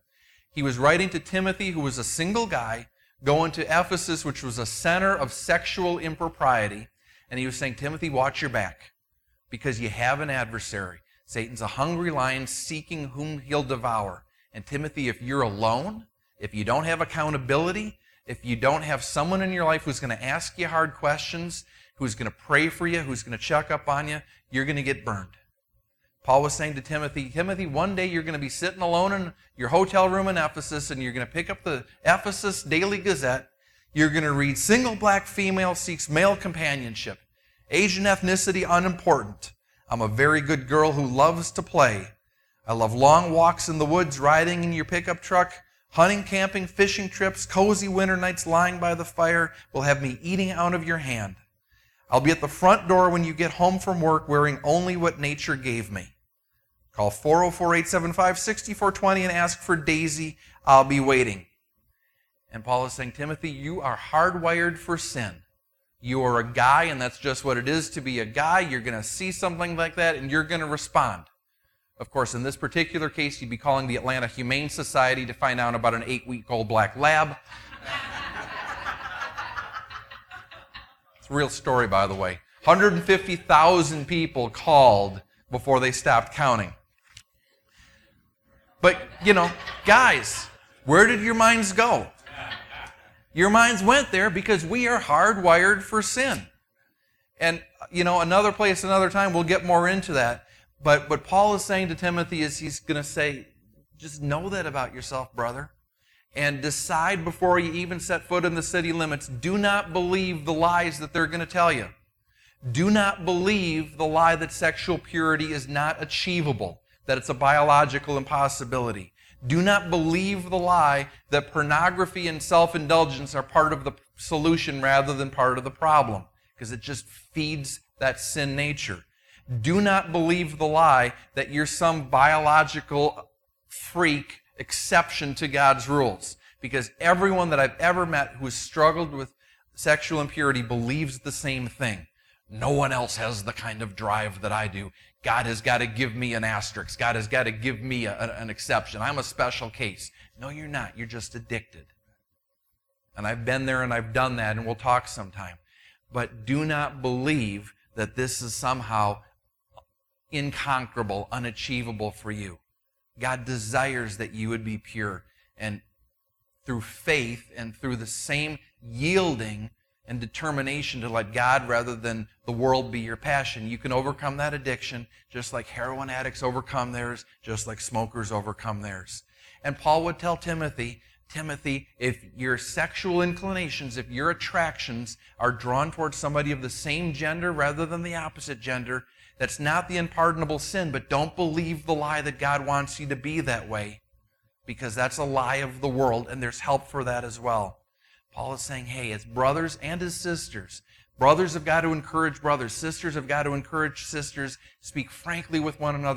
He was writing to Timothy, who was a single guy, going to Ephesus, which was a center of sexual impropriety, and he was saying, Timothy, watch your back, because you have an adversary. Satan's a hungry lion seeking whom he'll devour. And Timothy, if you're alone, if you don't have accountability, if you don't have someone in your life who's going to ask you hard questions, who's going to pray for you, who's going to check up on you, you're going to get burned. Paul was saying to Timothy, Timothy, one day you're going to be sitting alone in your hotel room in Ephesus, and you're going to pick up the Ephesus Daily Gazette. You're going to read, single black female seeks male companionship. Age and ethnicity unimportant. I'm a very good girl who loves to play. I love long walks in the woods, riding in your pickup truck, hunting, camping, fishing trips, cozy winter nights lying by the fire will have me eating out of your hand. I'll be at the front door when you get home from work wearing only what nature gave me. Call 404-875-6420 and ask for Daisy. I'll be waiting. And Paul is saying, Timothy, you are hardwired for sin. You are a guy, and that's just what it is to be a guy. You're going to see something like that, and you're going to respond. Of course, in this particular case, you'd be calling the Atlanta Humane Society to find out about an 8-week-old black lab. It's a real story, by the way. 150,000 people called before they stopped counting. But, guys, where did your minds go? Your minds went there because we are hardwired for sin. And, another place, another time, we'll get more into that. But what Paul is saying to Timothy is he's going to say, just know that about yourself, brother. And decide before you even set foot in the city limits. Do not believe the lies that they're going to tell you. Do not believe the lie that sexual purity is not achievable, that it's a biological impossibility. Do not believe the lie that pornography and self-indulgence are part of the solution rather than part of the problem, because it just feeds that sin nature. Do not believe the lie that you're some biological freak exception to God's rules, because everyone that I've ever met who has struggled with sexual impurity believes the same thing. No one else has the kind of drive that I do. God has got to give me an asterisk. God has got to give me an exception. I'm a special case. No, you're not. You're just addicted. And I've been there and I've done that, and we'll talk sometime. But do not believe that this is somehow inconquerable, unachievable for you. God desires that you would be pure. And through faith and through the same yielding and determination to let God rather than the world be your passion, you can overcome that addiction just like heroin addicts overcome theirs, just like smokers overcome theirs. And Paul would tell Timothy, if your sexual inclinations, if your attractions are drawn towards somebody of the same gender rather than the opposite gender, that's not the unpardonable sin, but don't believe the lie that God wants you to be that way, because that's a lie of the world, and there's help for that as well. Paul is saying, hey, as brothers and as sisters, brothers have got to encourage brothers, sisters have got to encourage sisters, speak frankly with one another,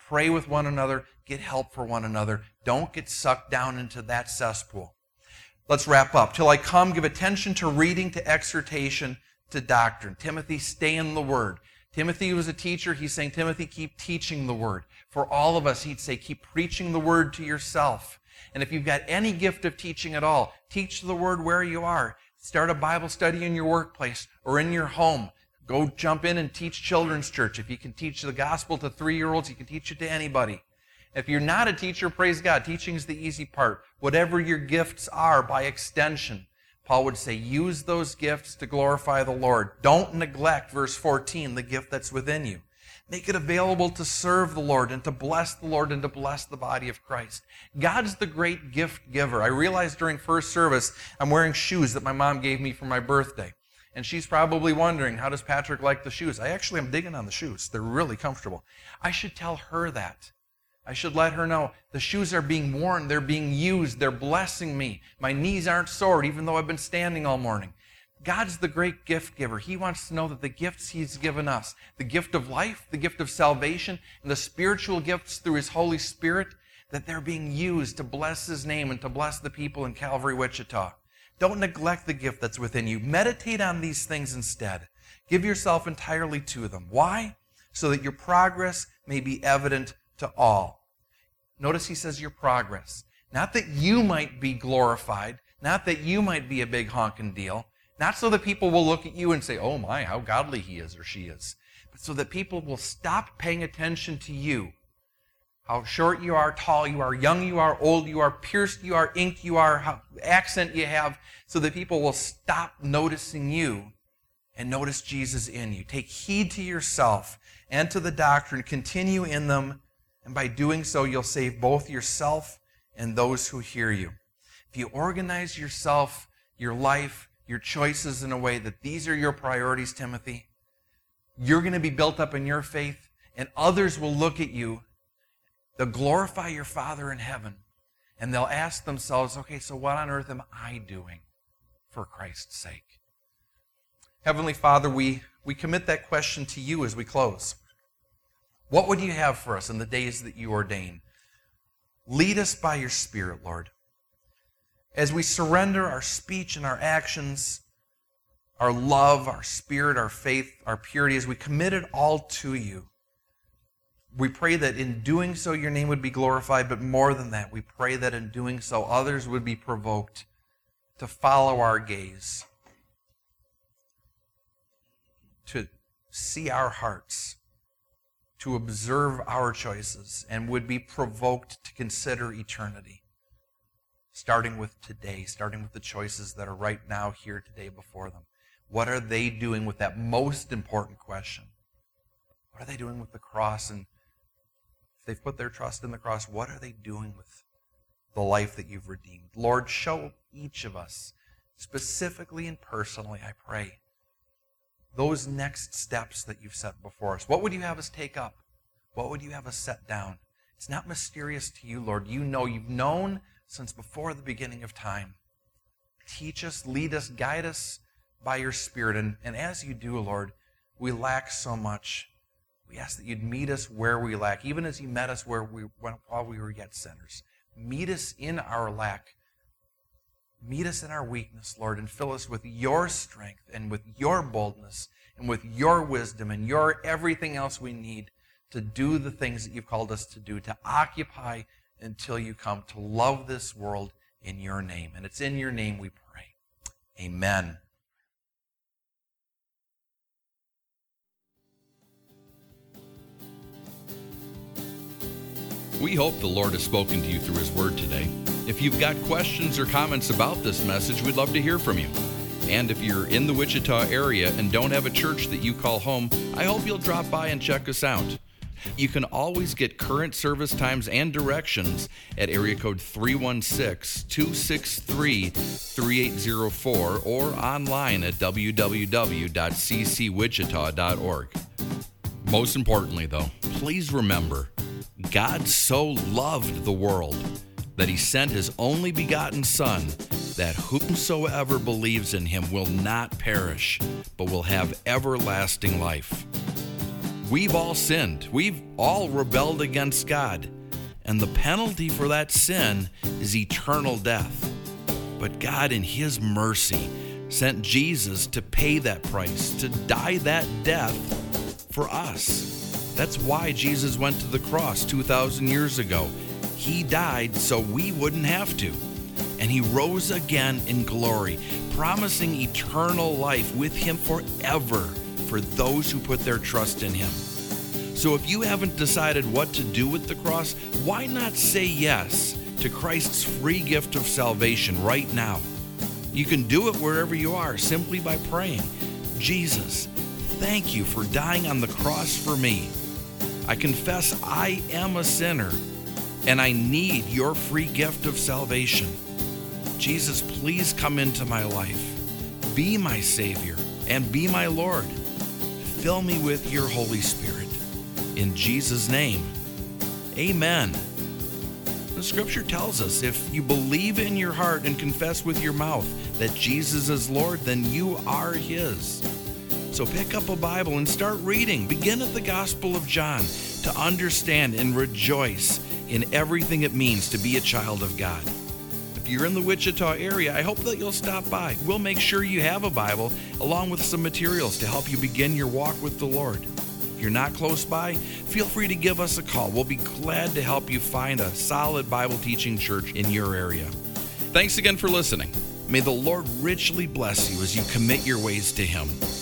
Pray with one another. Get help for one another. Don't get sucked down into that cesspool. Let's wrap up. Till I come, give attention to reading, to exhortation, to doctrine. Timothy, stay in the Word. Timothy was a teacher. He's saying, Timothy, keep teaching the Word. For all of us, he'd say, keep preaching the Word to yourself. And if you've got any gift of teaching at all, teach the Word where you are. Start a Bible study in your workplace or in your home. Go jump in and teach children's church. If you can teach the gospel to 3-year-olds, you can teach it to anybody. If you're not a teacher, praise God. Teaching is the easy part. Whatever your gifts are, by extension, Paul would say, use those gifts to glorify the Lord. Don't neglect, verse 14, the gift that's within you. Make it available to serve the Lord and to bless the Lord and to bless the body of Christ. God's the great gift giver. I realized during first service, I'm wearing shoes that my mom gave me for my birthday. And she's probably wondering, how does Patrick like the shoes? I actually am digging on the shoes. They're really comfortable. I should tell her that. I should let her know the shoes are being worn, they're being used, they're blessing me. My knees aren't sore, even though I've been standing all morning. God's the great gift giver. He wants to know that the gifts He's given us, the gift of life, the gift of salvation, and the spiritual gifts through His Holy Spirit, that they're being used to bless His name and to bless the people in Calvary, Wichita. Don't neglect the gift that's within you. Meditate on these things instead. Give yourself entirely to them. Why? So that your progress may be evident to all. Notice he says your progress. Not that you might be glorified, not that you might be a big honking deal, not so that people will look at you and say, oh my, how godly he is or she is, but so that people will stop paying attention to you. How short you are, tall you are, young you are, old you are, pierced you are, inked you are, how accent you have, so that people will stop noticing you and notice Jesus in you. Take heed to yourself and to the doctrine. Continue in them, and by doing so, you'll save both yourself and those who hear you. If you organize yourself, your life, your choices in a way that these are your priorities, Timothy, you're going to be built up in your faith, and others will look at you. They'll glorify your Father in heaven, and they'll ask themselves, okay, so what on earth am I doing for Christ's sake? Heavenly Father, we commit that question to you as we close. What would you have for us in the days that you ordain? Lead us by your Spirit, Lord. As we surrender our speech and our actions, our love, our spirit, our faith, our purity, as we commit it all to you, we pray that in doing so your name would be glorified, but more than that, we pray that in doing so others would be provoked to follow our gaze, to see our hearts, to observe our choices, and would be provoked to consider eternity, starting with today, starting with the choices that are right now here today before them. What are they doing with that most important question? What are they doing with the cross? And if they've put their trust in the cross, what are they doing with the life that you've redeemed? Lord, show each of us, specifically and personally, I pray, those next steps that you've set before us. What would you have us take up? What would you have us set down? It's not mysterious to you, Lord. You know, you've known since before the beginning of time. Teach us, lead us, guide us by your Spirit. And as you do, Lord, we lack so much. We ask that you'd meet us where we lack, even as you met us while we were yet sinners. Meet us in our lack. Meet us in our weakness, Lord, and fill us with your strength and with your boldness and with your wisdom and your everything else we need to do the things that you've called us to do, to occupy until you come, to love this world in your name. And it's in your name we pray. Amen. We hope the Lord has spoken to you through His Word today. If you've got questions or comments about this message, we'd love to hear from you. And if you're in the Wichita area and don't have a church that you call home, I hope you'll drop by and check us out. You can always get current service times and directions at area code 316-263-3804 or online at www.ccwichita.org. Most importantly, though, please remember, God so loved the world that He sent His only begotten Son, that whomsoever believes in Him will not perish, but will have everlasting life. we've all sinned. We've all rebelled against God. And the penalty for that sin is eternal death. But God, in His mercy, sent Jesus to pay that price, to die that death for us. That's why Jesus went to the cross 2,000 years ago. He died so we wouldn't have to. And He rose again in glory, promising eternal life with Him forever for those who put their trust in Him. So if you haven't decided what to do with the cross, why not say yes to Christ's free gift of salvation right now? You can do it wherever you are simply by praying, Jesus, thank you for dying on the cross for me. I confess I am a sinner and I need your free gift of salvation. Jesus, please come into my life. Be my Savior and be my Lord. Fill me with your Holy Spirit. In Jesus' name, amen. The scripture tells us if you believe in your heart and confess with your mouth that Jesus is Lord, then you are His. So pick up a Bible and start reading. Begin at the Gospel of John to understand and rejoice in everything it means to be a child of God. If you're in the Wichita area, I hope that you'll stop by. We'll make sure you have a Bible along with some materials to help you begin your walk with the Lord. If you're not close by, feel free to give us a call. We'll be glad to help you find a solid Bible teaching church in your area. Thanks again for listening. May the Lord richly bless you as you commit your ways to Him.